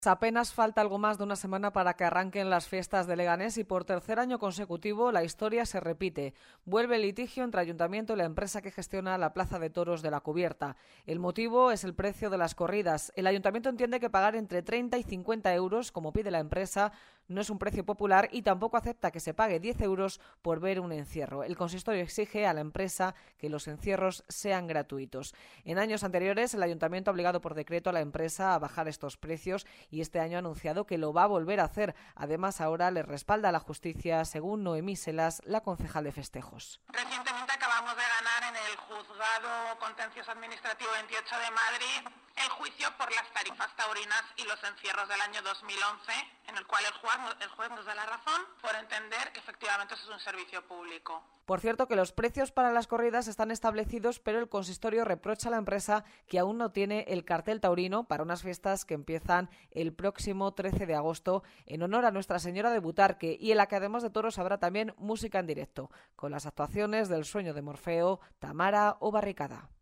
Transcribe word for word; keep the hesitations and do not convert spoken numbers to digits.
Apenas falta algo más de una semana para que arranquen las fiestas de Leganés y por tercer año consecutivo la historia se repite. Vuelve el litigio entre Ayuntamiento y la empresa que gestiona la Plaza de Toros de la Cubierta. El motivo es el precio de las corridas. El Ayuntamiento entiende que pagar entre treinta y cincuenta euros, como pide la empresa, no es un precio popular y tampoco acepta que se pague diez euros por ver un encierro. El consistorio exige a la empresa que los encierros sean gratuitos. En años anteriores, el Ayuntamiento ha obligado por decreto a la empresa a bajar estos precios y este año ha anunciado que lo va a volver a hacer. Además, ahora le respalda la justicia, según Noemí Selas, la concejal de festejos. Recientemente acabamos de ganar en el Juzgado Contencioso Administrativo veintiocho de Madrid el juicio por las tarifas taurinas y los encierros del año dos mil once, en el cual el juez, el juez nos da la razón por entender que efectivamente eso es un servicio público. Por cierto, que los precios para las corridas están establecidos, pero el consistorio reprocha a la empresa que aún no tiene el cartel taurino para unas fiestas que empiezan el próximo trece de agosto en honor a Nuestra Señora de Butarque y en la que además de toros habrá también música en directo, con las actuaciones del Sueño de Morfeo, Tamara o Barricada.